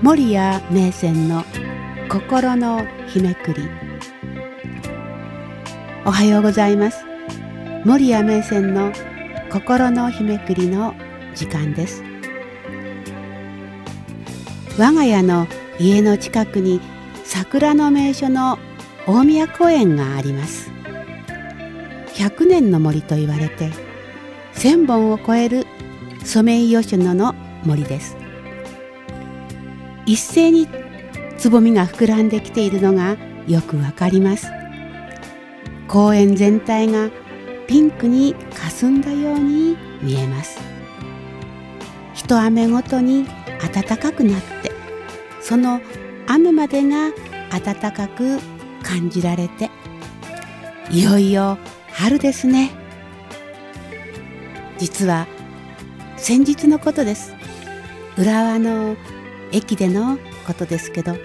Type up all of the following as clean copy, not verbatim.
守谷銘仙の心の日めくり。おはようございます。守谷銘仙の心の日めくりの時間です。我が家の家の近くに桜の名所の大宮公園があります。100年の森と言われて1000本を超えるソメイヨシノの森です。一斉につぼみが膨らんできているのがよくわかります。公園全体がピンクに霞んだように見えます。一雨ごとに暖かくなって、その雨までが暖かく感じられて、いよいよ春ですね。実は先日のことです。浦和の駅でのことですけど、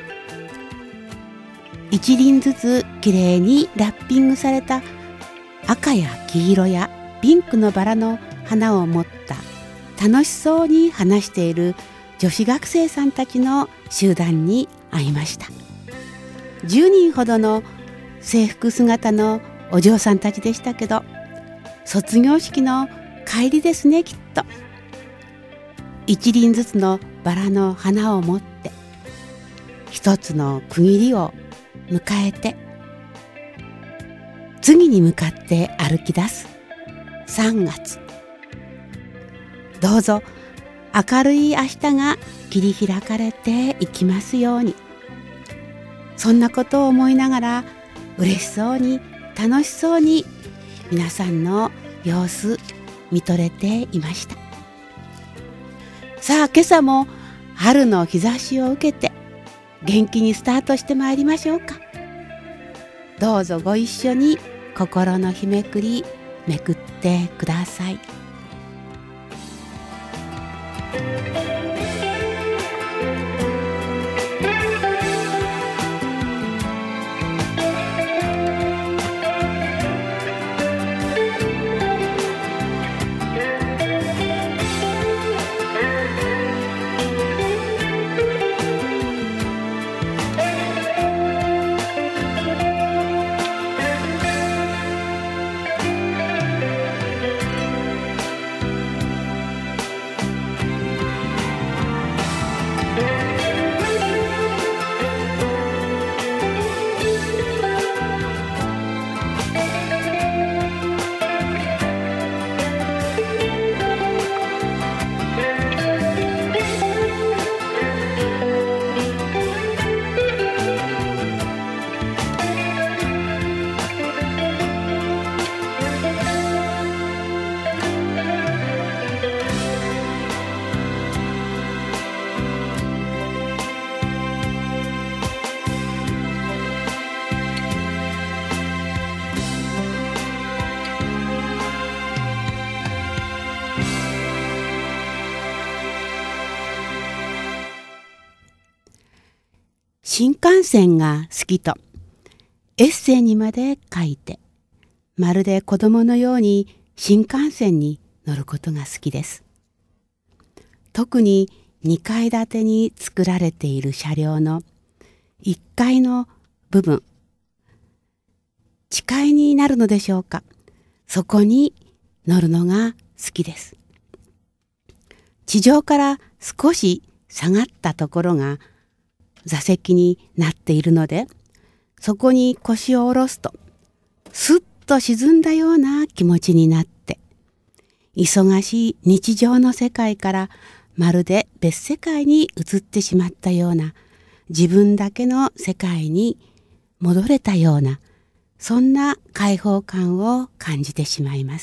一輪ずつきれいにラッピングされた赤や黄色やピンクのバラの花を持った楽しそうに話している女子学生さんたちの集団に会いました。10人ほどの制服姿のお嬢さんたちでしたけど、卒業式の帰りですね、きっと。一輪ずつのバラの花を持って一つの区切りを迎えて、次に向かって歩き出す3月。どうぞ明るい明日が切り開かれていきますように。そんなことを思いながら嬉しそうに楽しそうに皆さんの様子見とれていました。さあ今朝も春の日差しを受けて元気にスタートしてまいりましょうか。どうぞご一緒に心の日めくりめくってください。新幹線が好きとエッセイにまで書いて、まるで子供のように新幹線に乗ることが好きです。特に2階建てに作られている車両の1階の部分、地階になるのでしょうか。そこに乗るのが好きです。地上から少し下がったところが座席になっているので、そこに腰を下ろすとすっと沈んだような気持ちになって、忙しい日常の世界からまるで別世界に移ってしまったような、自分だけの世界に戻れたような、そんな解放感を感じてしまいます。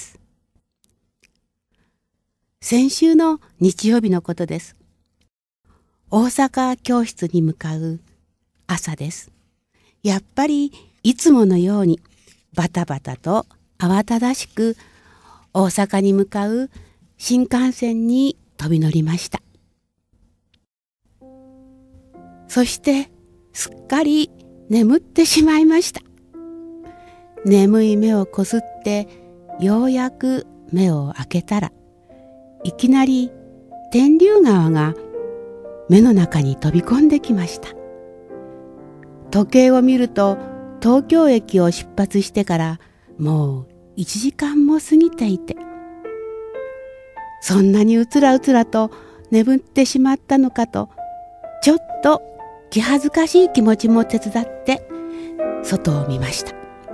先週の日曜日のことです。大阪教室に向かう朝です。やっぱりいつものようにバタバタと慌ただしく大阪に向かう新幹線に飛び乗りました。そしてすっかり眠ってしまいました。眠い目をこすってようやく目を開けたら、いきなり天竜川が目の中に飛び込んできました。時計を見ると東京駅を出発してからもう1時間も過ぎていて、そんなにうつらうつらと眠ってしまったのかと、ちょっと気恥ずかしい気持ちも手伝って外を見ました。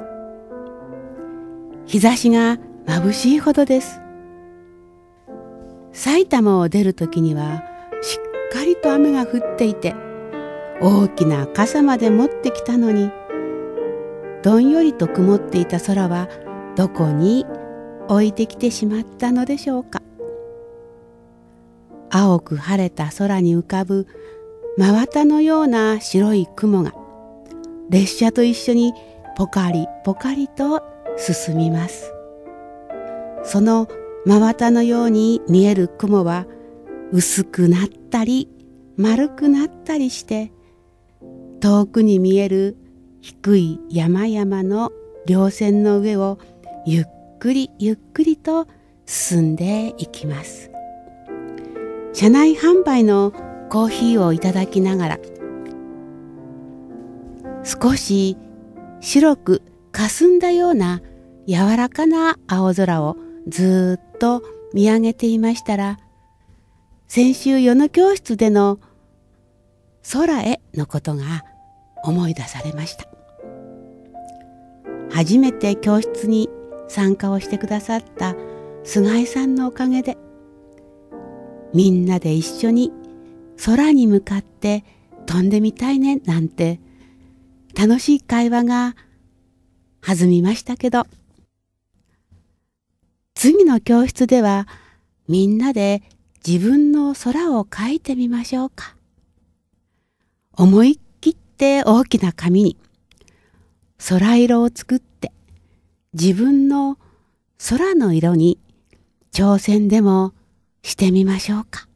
日差しが眩しいほどです。埼玉を出るときにはしっかりと雨が降っていて、大きな傘まで持ってきたのに、どんよりと曇っていた空はどこに置いてきてしまったのでしょうか。青く晴れた空に浮かぶ真綿のような白い雲が列車と一緒にポカリポカリと進みます。その真綿のように見える雲は薄くなったり丸くなったりして、遠くに見える低い山々の稜線の上をゆっくりゆっくりと進んでいきます。車内販売のコーヒーをいただきながら、少し白く霞んだような柔らかな青空をずっと見上げていましたら、先週夜の教室での空へのことが思い出されました。初めて教室に参加をしてくださった菅井さんのおかげで、みんなで一緒に空に向かって飛んでみたいねなんて楽しい会話が弾みましたけど、次の教室ではみんなで自分の空を描いてみましょうか。思い切って大きな紙に空色を作って、自分の空の色に挑戦でもしてみましょうか。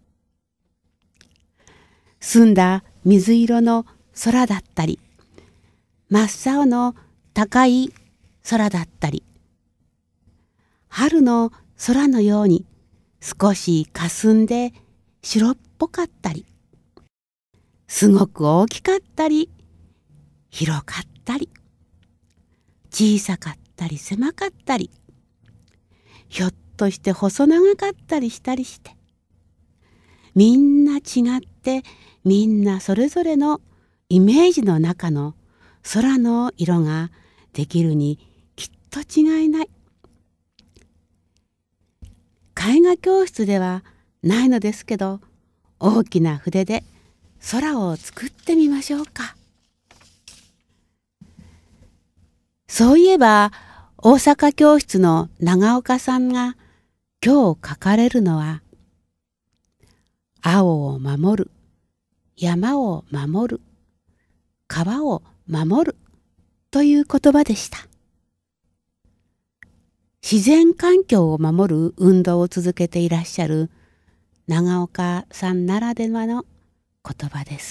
澄んだ水色の空だったり、真っ青の高い空だったり、春の空のように少し霞んで白っぽかったり、すごく大きかったり、広かったり、小さかったり狭かったり、ひょっとして細長かったりしたりして、みんな違って、みんなそれぞれのイメージの中の空の色ができるにきっと違いない。絵画教室ではないのですけど、大きな筆で空を作ってみましょうか。そういえば大阪教室の長岡さんが今日書かれるのは、青を守る、山を守る、川を守るという言葉でした。自然環境を守る運動を続けていらっしゃる長岡さんならではの言葉です。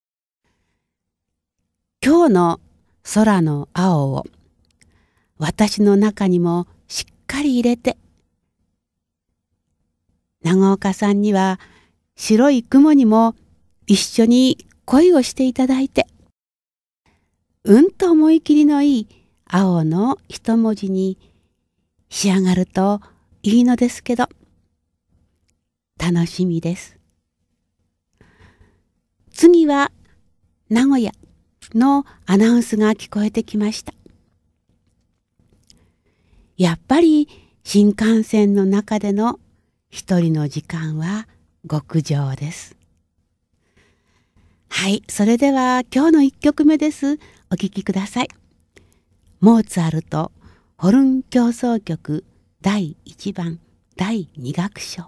今日の空の青を私の中にもしっかり入れて、長岡さんには白い雲にも一緒に恋をしていただいて、うんと思い切りのいい青の一文字に仕上がるといいのですけど、楽しみです。次は名古屋のアナウンスが聞こえてきました。やっぱり新幹線の中での一人の時間は極上です。はい、それでは今日の1曲目です。お聴きください。モーツァルトホルン協奏曲第1番第2楽章。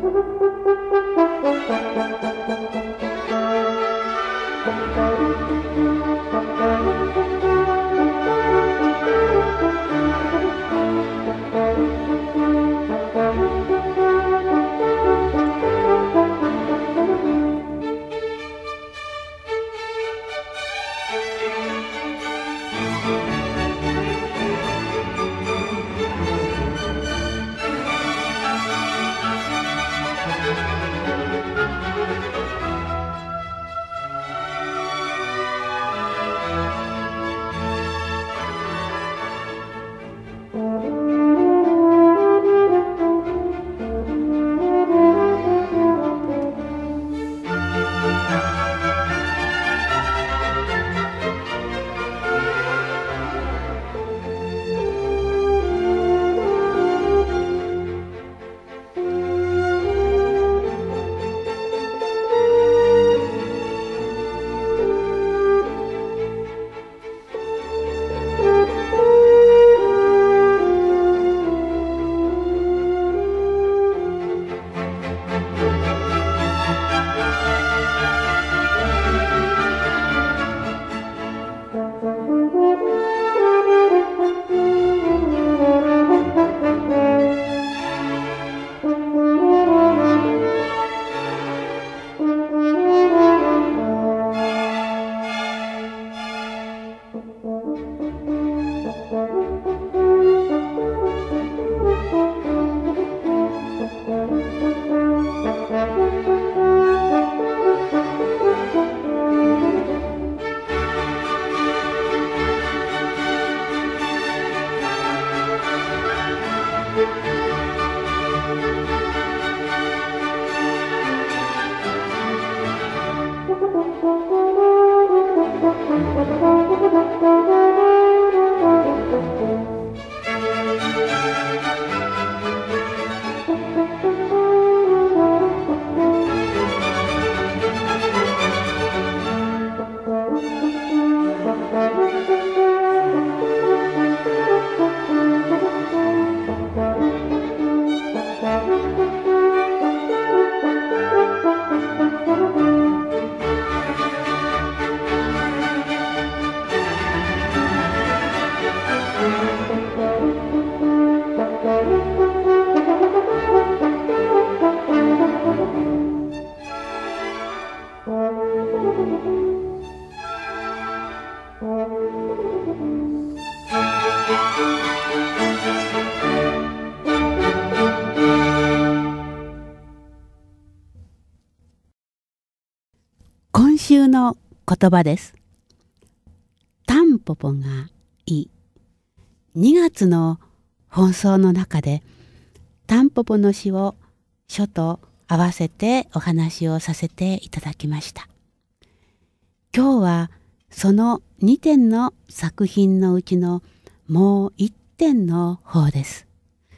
今週の言葉です。タンポポがいい。2月の放送の中でタンポポの詩を書と合わせてお話をさせていただきました。今日はその2点の作品のうちのもう1点の方です。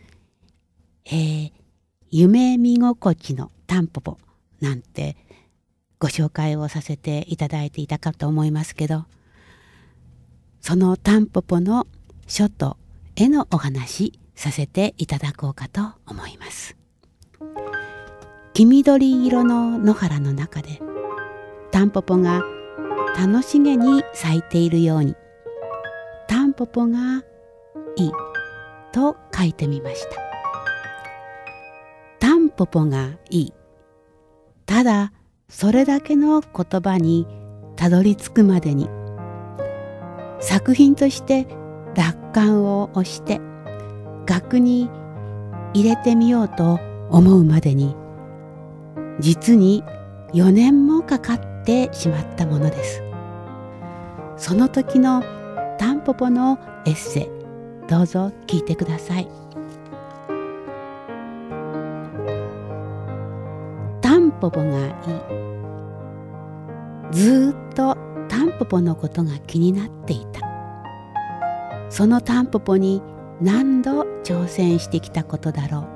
夢見心地のタンポポなんてご紹介をさせていただいていたかと思いますけど、そのタンポポの書と絵のお話させていただこうかと思います。黄緑色の野原の中でタンポポが楽しげに咲いているように、タンポポがいいと書いてみました。タンポポがいい。ただそれだけの言葉にたどり着くまでに、作品として落款を押して額に入れてみようと思うまでに、実に4年もかかってしまったものです。その時のタンポポのエッセイ、どうぞ聞いてください。タンポポがいい。ずっとタンポポのことが気になっていた。そのタンポポに何度挑戦してきたことだろ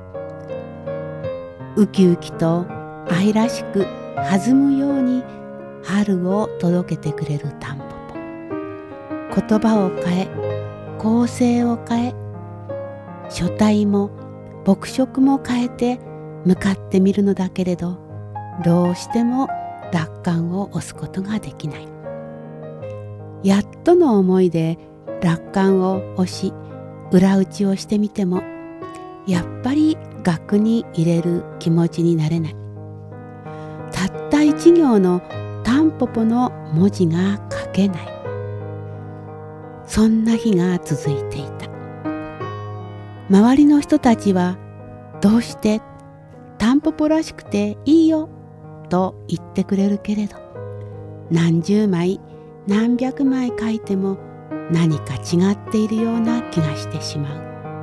う。ウキウキと愛らしく弾むように春を届けてくれるタンポポ。言葉を変え、構成を変え、書体も墨色も変えて向かってみるのだけれど、どうしても楽観を押すことができない。やっとの思いで楽観を押し裏打ちをしてみても、やっぱり額に入れる気持ちになれない。たった一行のタンポポの文字が書けない。そんな日が続いていた。周りの人たちはどうしてタンポポらしくていいよと言ってくれるけれど、何十枚何百枚書いても何か違っているような気がしてしま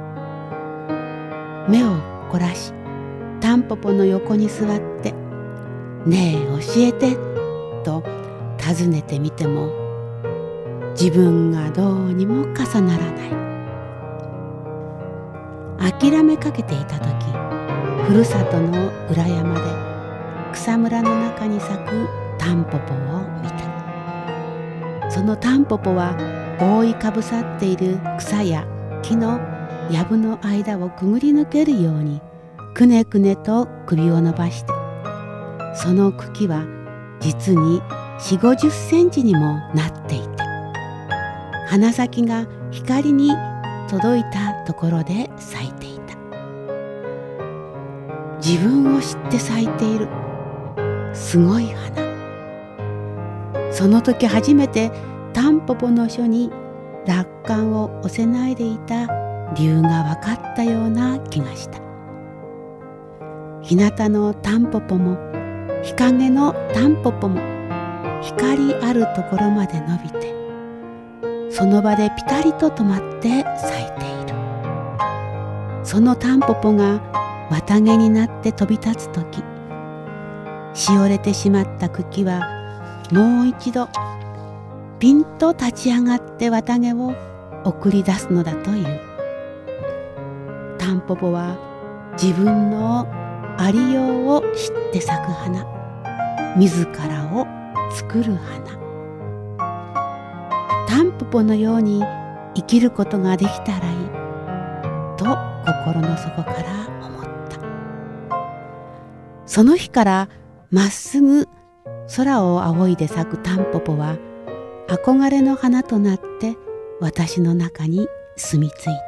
う。目を凝らしタンポポの横に座って「ねえ教えて」と尋ねてみても、自分がどうにも重ならない。諦めかけていた時、ふるさとの裏山で草むらの中に咲くタンポポを見た。そのタンポポは覆いかぶさっている草や木の藪の間をくぐり抜けるようにくねくねと首を伸ばして、その茎は実に4、50センチにもなっていて、花先が光に届いたところで咲いていた。自分を知って咲いているすごい花。その時初めてタンポポの書に楽観を押せないでいた理由が分かったような気がした。日向のタンポポも日陰のタンポポも光あるところまで伸びて、その場でピタリと止まって咲いている。そのタンポポが綿毛になって飛び立つとき、しおれてしまった茎はもう一度ピンと立ち上がって綿毛を送り出すのだという。タンポポは自分のありようを知って咲く花、自らを作る花。タンポポのように生きることができたらいいと心の底から思った。その日からまっすぐ空を仰いで咲くタンポポは憧れの花となって私の中に住み着いた。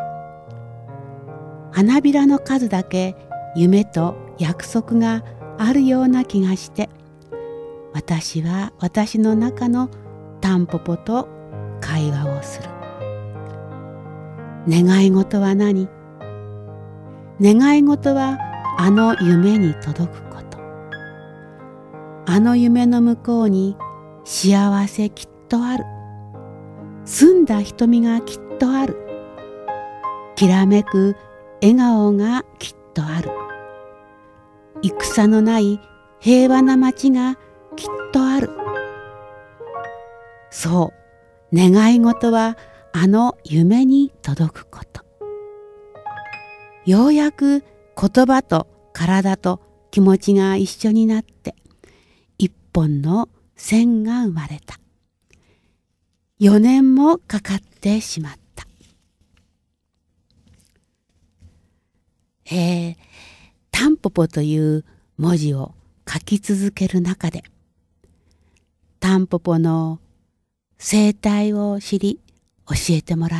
花びらの数だけ夢と約束があるような気がして、私は私の中のタンポポと会話をする。願い事は何？願い事はあの夢に届くこと。あの夢の向こうに幸せきっとある。澄んだ瞳がきっとある。きらめく笑顔がきっとある。戦のない平和な街がきっとある。そう、願い事はあの夢に届くこと。ようやく言葉と体と気持ちが一緒になって一本の線が生まれた。4年もかかってしまった。タンポポという文字を書き続ける中で、タンポポの生態を知り教えてもらって、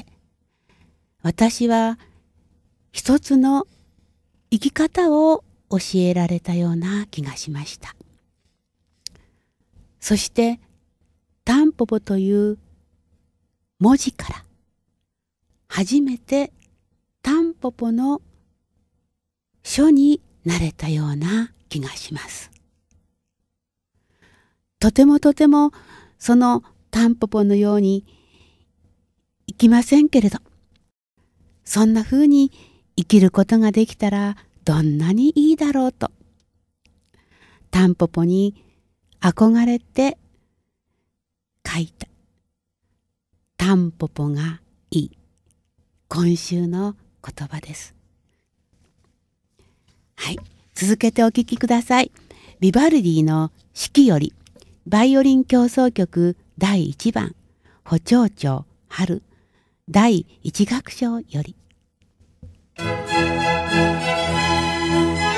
私は一つの生き方を教えられたような気がしました。そしてタンポポという文字から初めてタンポポの書になれたような気がします。とてもそのタンポポのように生きませんけれど、そんなふうに生きることができたらどんなにいいだろうと、タンポポに憧れて書いたタンポポがいい、今週の言葉です。はい、続けてお聴きください。ビバルディの四季よりバイオリン協奏曲第1番補聴調春第1楽章より。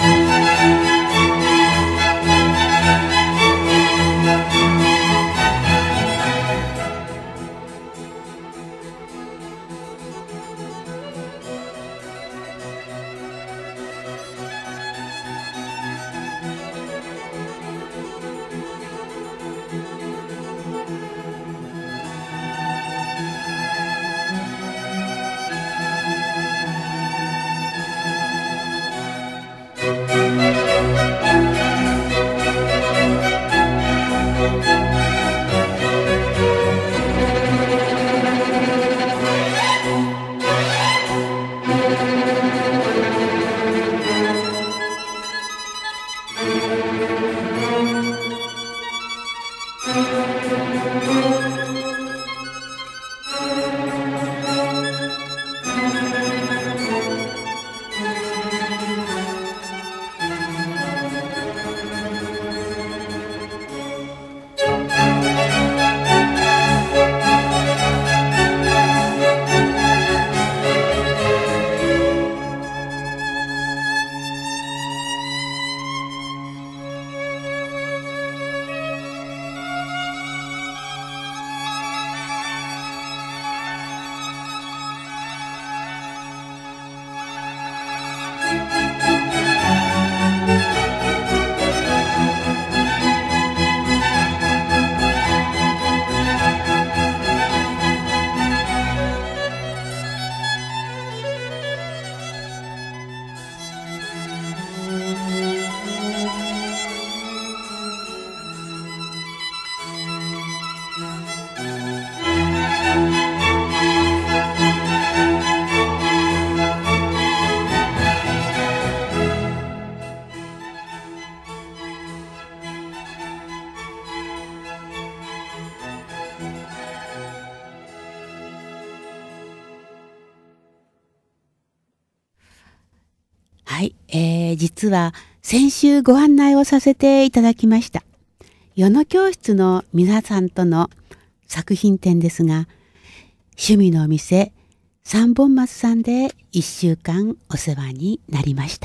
はい、実は先週ご案内をさせていただきました与野教室の皆さんとの作品展ですが、趣味の店三本松さんで1週間お世話になりました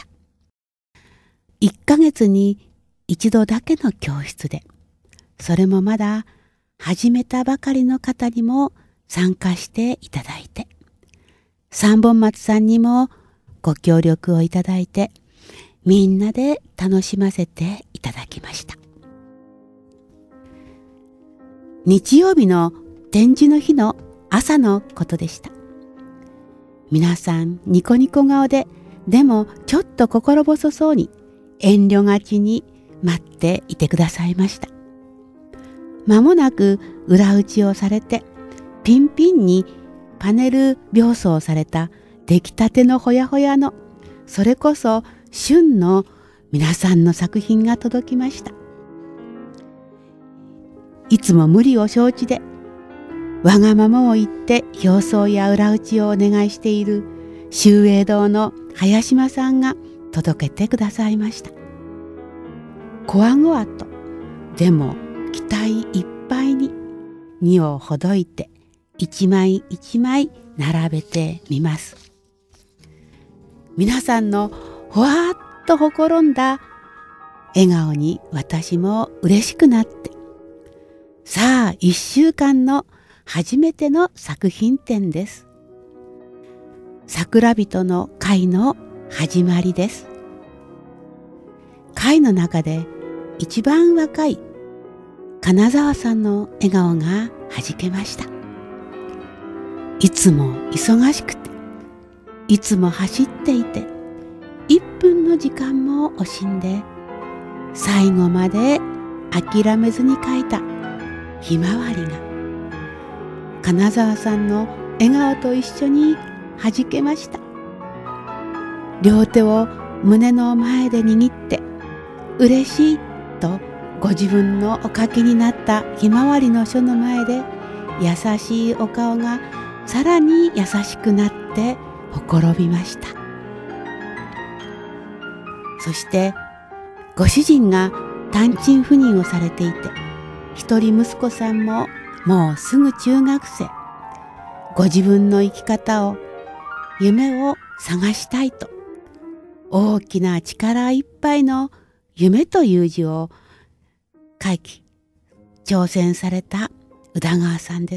。1ヶ月に1度だけの教室で、それもまだ始めたばかりの方にも参加していただいて、三本松さんにもご協力をいただいて、みんなで楽しませていただきました。日曜日の展示の日の朝のことでした。皆さんニコニコ顔で、でもちょっと心細そうに遠慮がちに待っていてくださいました。間もなく裏打ちをされて、ピンピンにパネル描装された出来たてのほやほやの、それこそ旬の皆さんの作品が届きました。いつも無理を承知でわがままを言って表層や裏打ちをお願いしている秀栄堂の林間さんが届けてくださいました。こわごわと、でも期待いっぱいに荷をほどいて一枚一枚並べてみます。皆さんのほわーっとほころんだ笑顔に私も嬉しくなって、さあ1週間の初めての作品展です。桜人の会の始まりです。会の中で一番若い金沢さんの笑顔がはじけました。いつも忙しくて、いつも走っていて、1分の時間も惜しんで、最後まで諦めずに描いたひまわりが、金沢さんの笑顔と一緒にはじけました。両手を胸の前で握って、嬉しいとご自分のお描きになったひまわりの書の前で、優しいお顔がさらに優しくなってほころびました。そしてご主人が単身赴任をされていて、一人息子さんももうすぐ中学生。ご自分の生き方を、夢を探したいと大きな力いっぱいの夢という字を書き挑戦された宇田川さんです。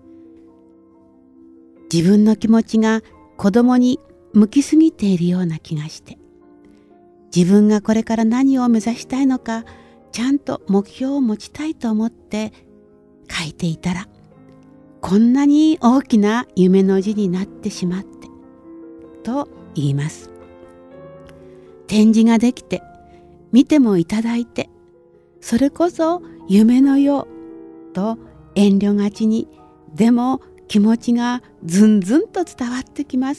自分の気持ちが子供に向きすぎているような気がして、自分がこれから何を目指したいのかちゃんと目標を持ちたいと思って書いていたら、こんなに大きな夢の字になってしまってと言います。展示ができて見てもいただいて、それこそ夢のようと遠慮がちに、でも気持ちがずんずんと伝わってきます。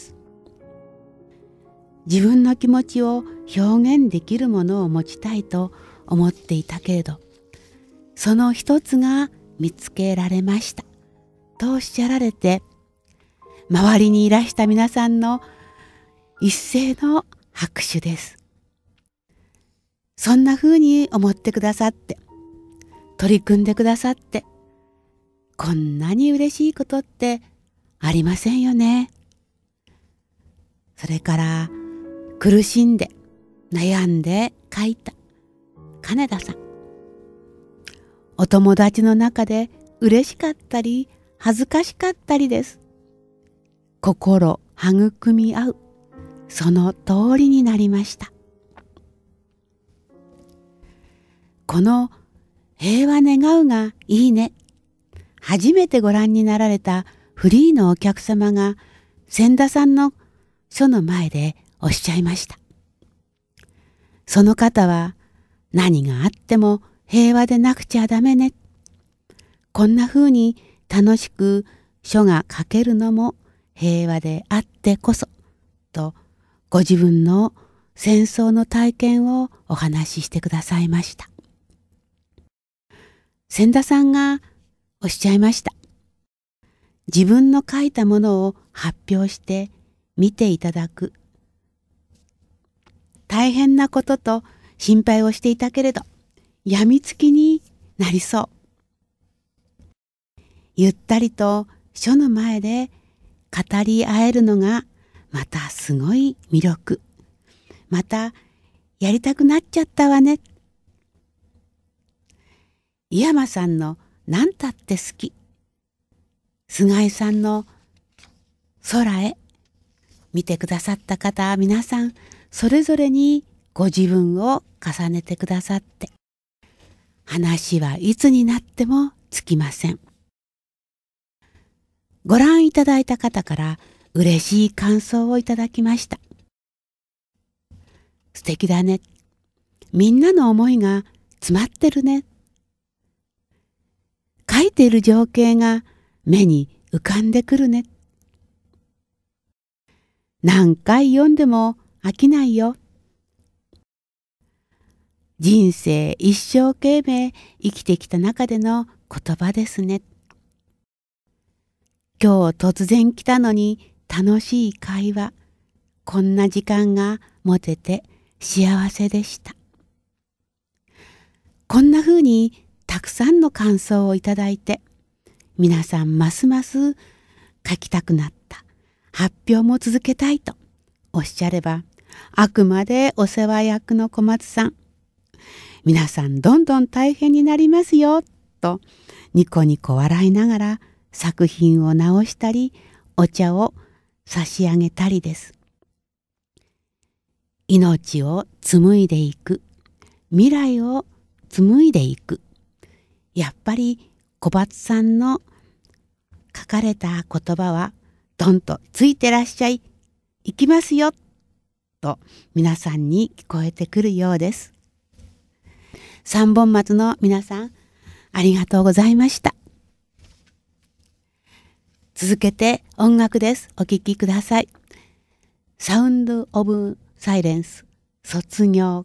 自分の気持ちを表現できるものを持ちたいと思っていたけれど、その一つが見つけられましたとおっしゃられて、周りにいらした皆さんの一斉の拍手です。そんな風に思ってくださって、取り組んでくださって、こんなに嬉しいことってありませんよね。それから苦しんで悩んで書いた金田さん。お友達の中で嬉しかったり恥ずかしかったりです。心育み合う、その通りになりました。この平和願うがいいね、初めてご覧になられたフリーのお客様が千田さんの書の前でおっしゃいました。その方は、何があっても平和でなくちゃダメね。こんな風に楽しく書が書けるのも平和であってこそと、ご自分の戦争の体験をお話ししてくださいました。千田さんがおっしゃいました。自分の書いたものを発表して見ていただく。大変なことと心配をしていたけれど、やみつきになりそう。ゆったりと書の前で語り合えるのがまたすごい魅力。またやりたくなっちゃったわね。井山さんのなんたって好き。菅井さんの空へ。見てくださった方皆さんそれぞれにご自分を重ねてくださって、話はいつになっても尽きません。ご覧いただいた方から嬉しい感想をいただきました。素敵だね。みんなの思いが詰まってるね。書いている情景が目に浮かんでくるね。何回読んでも飽きないよ。人生一生懸命生きてきた中での言葉ですね。今日突然来たのに楽しい会話。こんな時間が持てて幸せでした。こんな風にたくさんの感想をいただいて、皆さんますます書きたくなった。発表も続けたいとおっしゃれば、あくまでお世話役の小松さん、皆さんどんどん大変になりますよとニコニコ笑いながら作品を直したりお茶を差し上げたりです。命を紡いでいく、未来を紡いでいく。やっぱり小松さんの書かれた言葉はどんとついてらっしゃい、行きますよと皆さんに聞こえてくるようです。三本松の皆さん、ありがとうございました。続けて音楽です。お聴きください。サウンドオブサイレンス、卒業。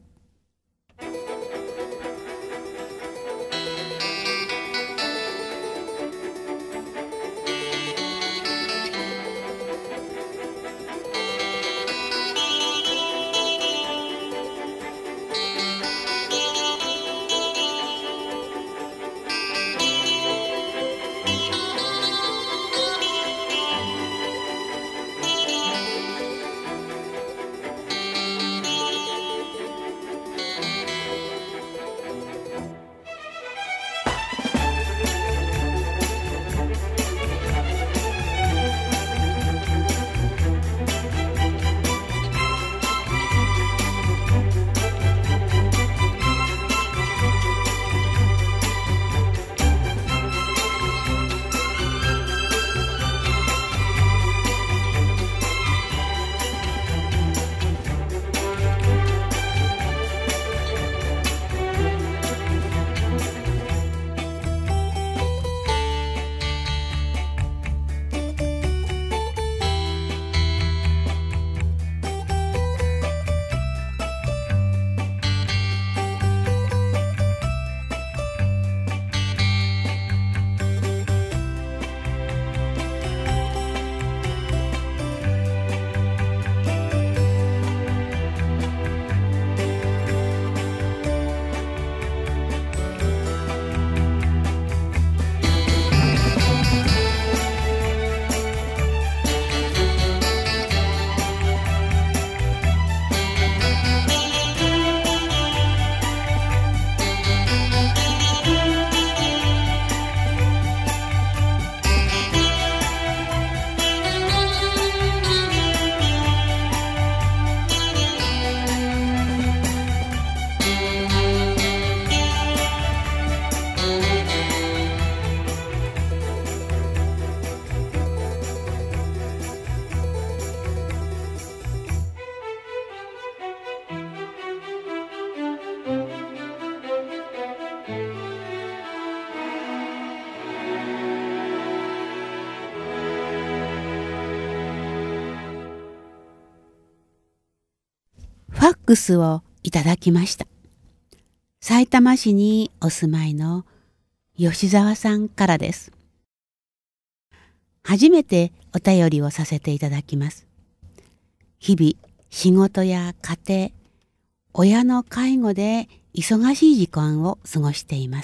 クスをいただきました。さいたま市にお住まいの吉澤さんからです。初めてお便りをさせていただきます。日々仕事や家庭、親の介護で忙しい時間を過ごしています。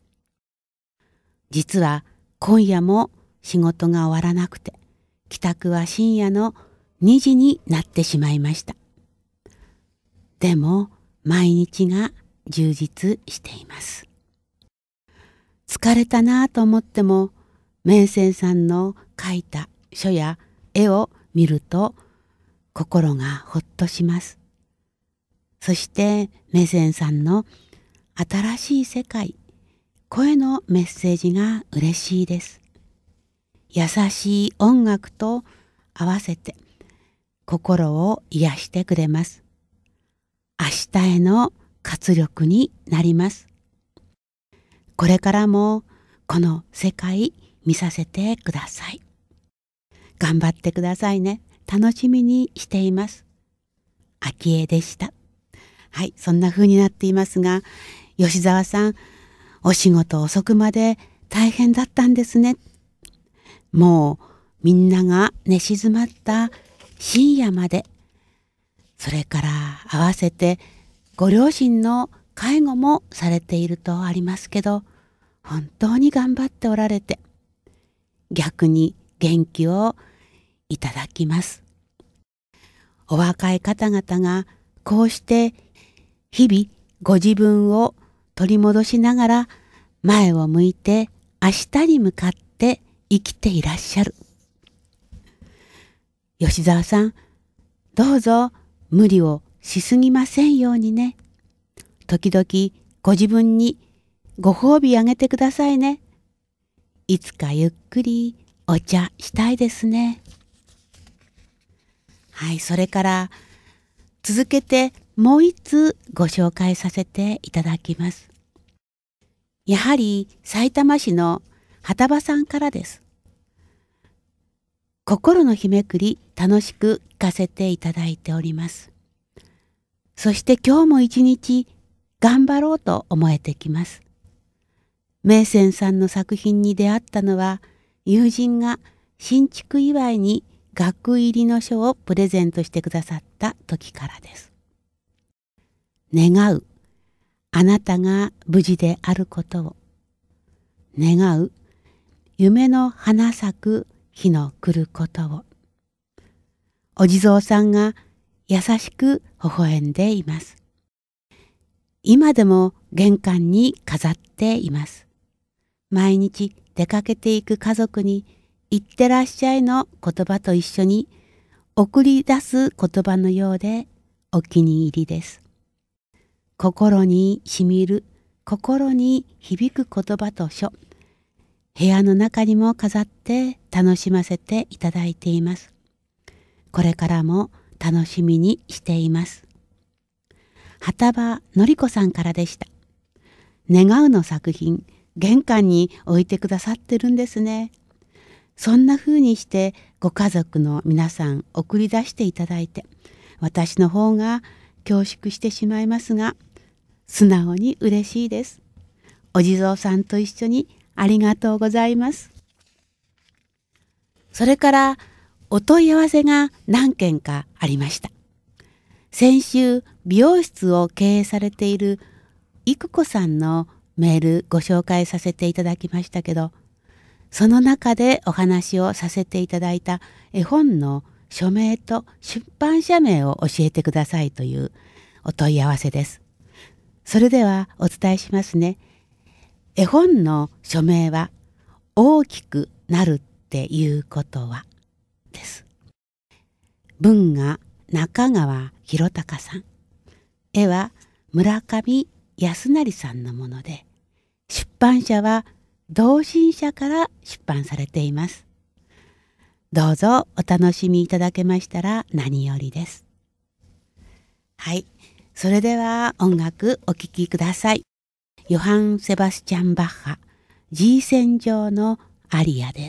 実は今夜も仕事が終わらなくて、帰宅は深夜の2時になってしまいました。でも毎日が充実しています。疲れたなぁと思っても、メイセンさんの描いた書や絵を見ると心がほっとします。そしてメイセンさんの新しい世界、声のメッセージが嬉しいです。優しい音楽と合わせて心を癒してくれます。明日への活力になります。これからもこの世界見させてください。頑張ってくださいね。楽しみにしています。秋江でした。はい、そんな風になっていますが、吉澤さん、お仕事遅くまで大変だったんですね。もうみんなが寝静まった深夜まで、それから合わせてご両親の介護もされているとありますけど、本当に頑張っておられて、逆に元気をいただきます。お若い方々がこうして日々ご自分を取り戻しながら前を向いて明日に向かって生きていらっしゃる。吉澤さん、どうぞ無理をしすぎませんようにね。時々ご自分にご褒美あげてくださいね。いつかゆっくりお茶したいですね。はい、それから続けてもう一つご紹介させていただきます。やはりさいたま市の畑場さんからです。心の日めくり楽しく聞かせていただいております。そして今日も一日頑張ろうと思えてきます。メイセンさんの作品に出会ったのは、友人が新築祝いに額入りの書をプレゼントしてくださった時からです。願う、あなたが無事であることを。願う、夢の花咲く日の来ることを。お地蔵さんが優しく微笑んでいます。今でも玄関に飾っています。毎日出かけていく家族に行ってらっしゃいの言葉と一緒に送り出す言葉のようでお気に入りです。心にしみる、心に響く言葉と書、部屋の中にも飾って楽しませていただいています。これからも楽しみにしています。畑場のりこさんからでした。願うの作品、玄関に置いてくださってるんですね。そんな風にしてご家族の皆さん送り出していただいて、私の方が恐縮してしまいますが、素直に嬉しいです。お地蔵さんと一緒にありがとうございます。それからお問い合わせが何件かありました。先週美容室を経営されている育子さんのメールご紹介させていただきましたけど、その中でお話をさせていただいた絵本の署名と出版社名を教えてくださいというお問い合わせです。それではお伝えしますね。絵本の署名は大きくなるっていうことはです。文が中川博隆さん。絵は村上康成さんのもので、出版社は同心社から出版されています。どうぞお楽しみいただけましたら何よりです。はい、それでは音楽お聴きください。ヨハン・セバスチャン・バッハ、G 線上のアリアです。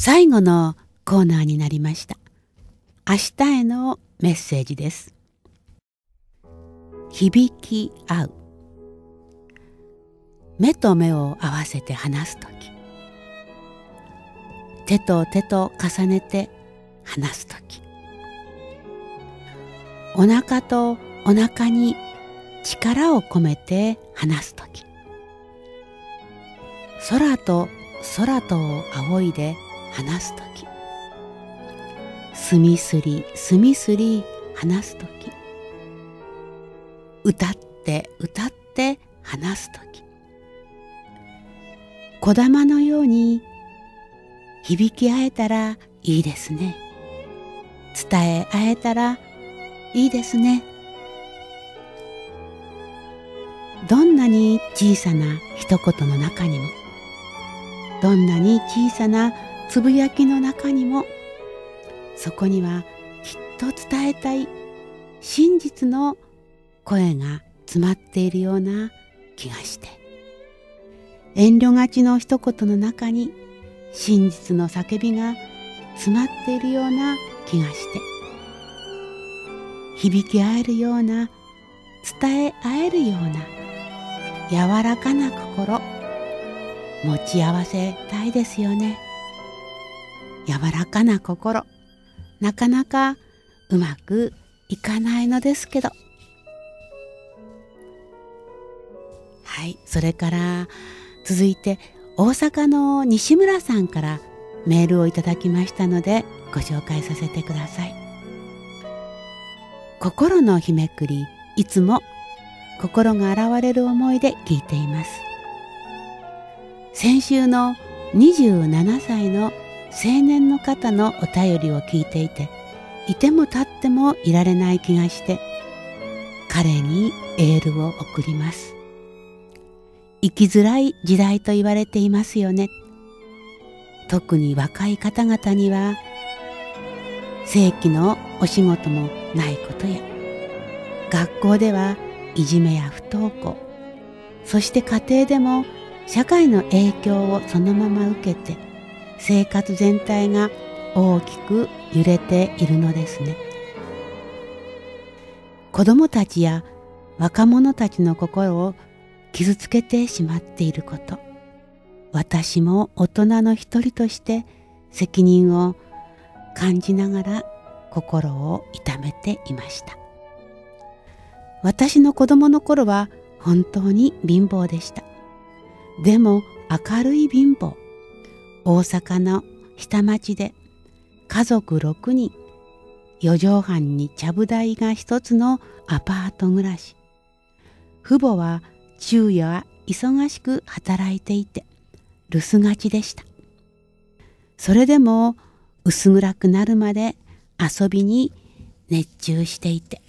最後のコーナーになりました。明日へのメッセージです。響き合う。目と目を合わせて話すとき、手と手と重ねて話すとき、お腹とお腹に力を込めて話すとき、空と空とを仰いで話すとき、墨すり墨すり話すとき、歌って歌って話すとき、こだまのように響き合えたらいいですね。伝え合えたらいいですね。どんなに小さな一言の中にも、どんなに小さなつぶやきの中にも、そこにはきっと伝えたい真実の声が詰まっているような気がして、遠慮がちの一言の中に真実の叫びが詰まっているような気がして、響き合えるような、伝え合えるような柔らかな心、持ち合わせたいですよね。柔らかな心、なかなかうまくいかないのですけど。はい、それから続いて大阪の西村さんからメールをいただきましたのでご紹介させてください。心の日めくり、いつも心が洗われる思いで聞いています。先週の27歳の青年の方のお便りを聞いていて、いても立ってもいられない気がして、彼にエールを送ります。生きづらい時代と言われていますよね。特に若い方々には、正規のお仕事もないことや、学校ではいじめや不登校、そして家庭でも社会の影響をそのまま受けて、生活全体が大きく揺れているのですね。子供たちや若者たちの心を傷つけてしまっていること、私も大人の一人として責任を感じながら心を痛めていました。私の子供の頃は本当に貧乏でした。でも明るい貧乏。大阪の下町で家族6人、4畳半にちゃぶ台が一つのアパート暮らし。父母は昼夜は忙しく働いていて留守がちでした。それでも薄暗くなるまで遊びに熱中していて、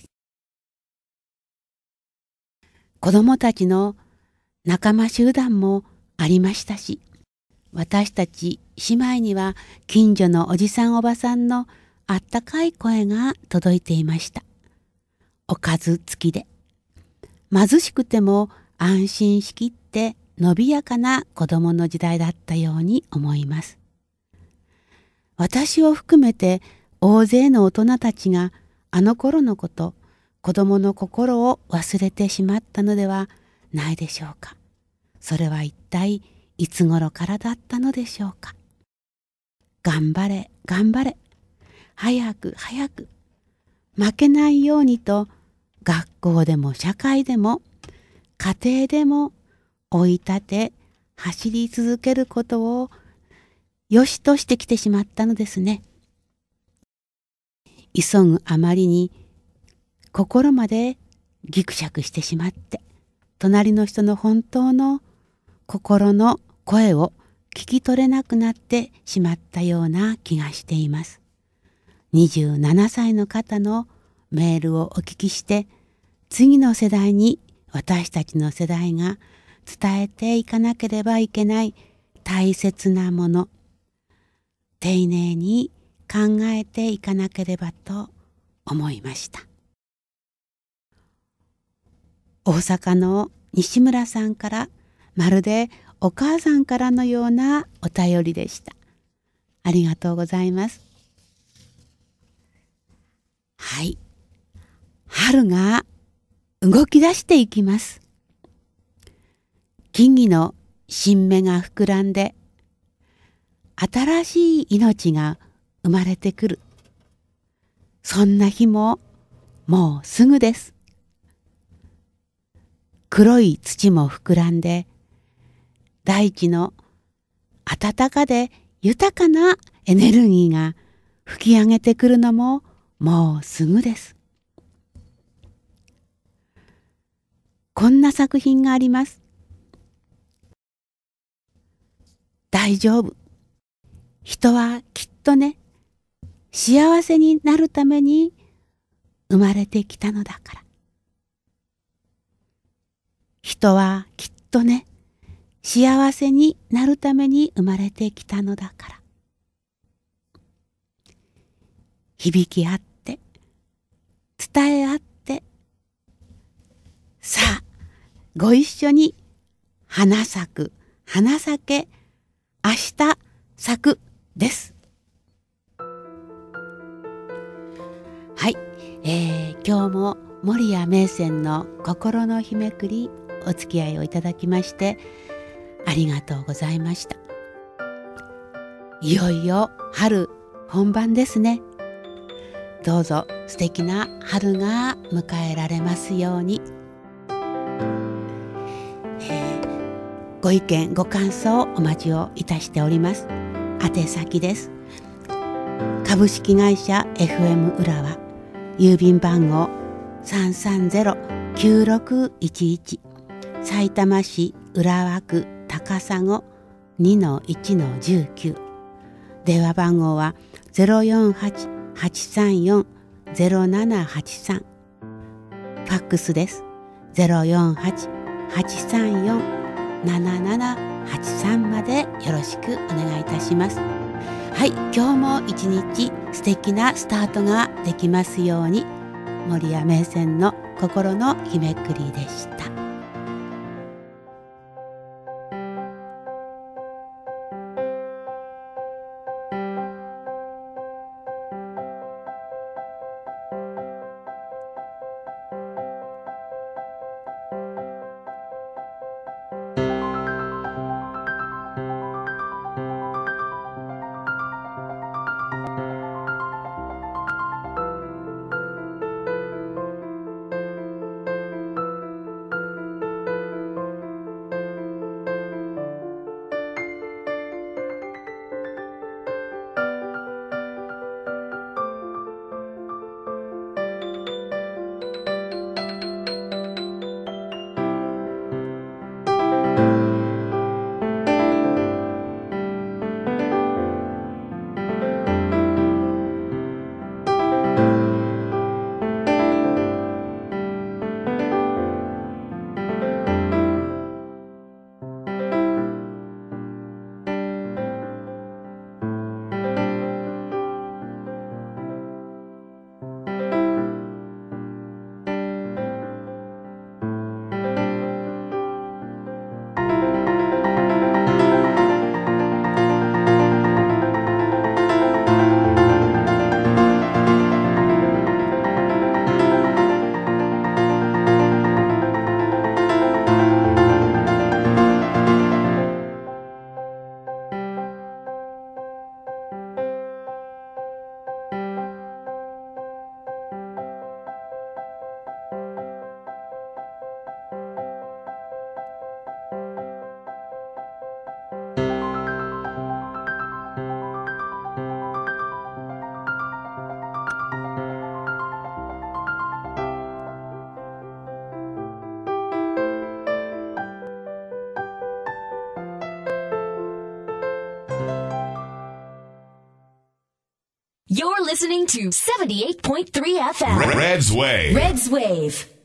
子供たちの仲間集団もありましたし、私たち姉妹には近所のおじさんおばさんのあったかい声が届いていました。おかず付きで、貧しくても安心しきってのびやかな子供の時代だったように思います。私を含めて大勢の大人たちがあの頃のこと、子供の心を忘れてしまったのではないでしょうか。それは一体いつ頃からだったのでしょうか。頑張れ頑張れ、早く早く、負けないようにと、学校でも社会でも家庭でも追い立て走り続けることをよしとしてきてしまったのですね。急ぐあまりに心までぎくしゃくしてしまって、隣の人の本当の心の声を聞き取れなくなってしまったような気がしています。27歳の方のメールをお聞きして、次の世代に私たちの世代が伝えていかなければいけない大切なもの、丁寧に考えていかなければと思いました。大阪の西村さんからまるでお母さんからのようなお便りでした。 ありがとうございます。はい。春が動き出していきます。木々の新芽が膨らんで、新しい命が生まれてくる。そんな日ももうすぐです。黒い土も膨らんで、大地の温かで豊かなエネルギーが吹き上げてくるのももうすぐです。こんな作品があります。大丈夫。人はきっとね、幸せになるために生まれてきたのだから。人はきっとね、幸せになるために生まれてきたのだから。響き合って、伝え合って、さあ、ご一緒に花咲く、花咲け、明日咲くです。はい、今日も守谷銘仙の心の日めくりお付き合いをいただきましてありがとうございました。いよいよ春本番ですね。どうぞ素敵な春が迎えられますように。ご意見ご感想お待ちをいたしております。宛先です。株式会社 FM 浦和、郵便番号 330-9611、 さいたま市浦和区高砂 2-1-19、 電話番号は 048-834-0783、 ファックスです。 048-834-7783 までよろしくお願いいたします。はい、今日も一日素敵なスタートができますように。守谷銘仙の心の日めくりでした。 You're listening to 78.3 FM. Red's Wave. Red's Wave.